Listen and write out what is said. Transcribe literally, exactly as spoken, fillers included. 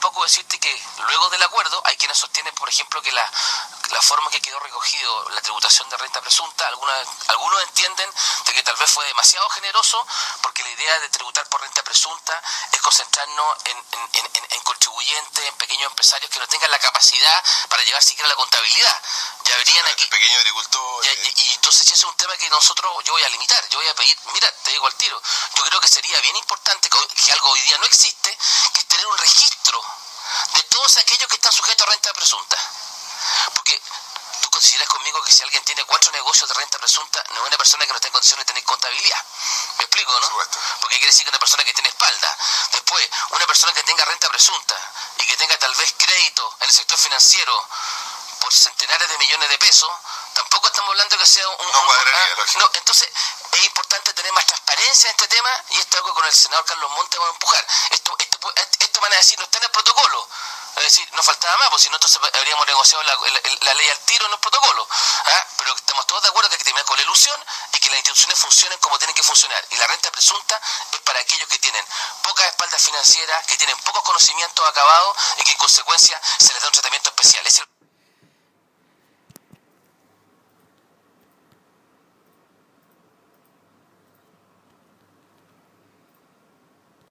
tampoco decirte que luego del acuerdo hay quienes sostienen, por ejemplo, que la, la forma que quedó recogido la tributación de renta presunta, algunas, algunos entienden de que tal vez fue demasiado generoso, porque la idea de tributar por renta presunta es concentrarnos en, en, en, en contribuyentes, en pequeños empresarios que no tengan la capacidad para llevar siquiera la contabilidad. Ya habrían aquí... Pequeños agricultores. Y, y, y entonces ese es un tema que nosotros, yo voy a limitar, yo voy a pedir, mira, te digo al tiro, yo creo que sería bien importante, que, que algo hoy día no existe, que es tener un registro de todos aquellos que están sujetos a renta presunta. Porque tú consideras conmigo que si alguien tiene cuatro negocios de renta presunta, no es una persona que no está en condiciones de tener contabilidad. ¿Me explico, no? Porque quiere decir que es una persona que tiene espalda. Después, una persona que tenga renta presunta y que tenga tal vez crédito en el sector financiero por centenares de millones de pesos, tampoco estamos hablando que sea un... No un, cuadraría, un no, entonces es importante tener más transparencia en este tema, y esto es algo que con el senador Carlos Montes vamos a empujar. Esto, esto, esto van a decir, no está en el protocolo. Es decir, no faltaba más, pues si no, entonces habríamos negociado la, la, la ley al tiro en los protocolos. ¿Ah? Pero estamos todos de acuerdo que hay que terminar con la ilusión y que las instituciones funcionen como tienen que funcionar. Y la renta presunta es para aquellos que tienen pocas espaldas financieras, que tienen pocos conocimientos acabados y que en consecuencia se les da un tratamiento especial. Ese es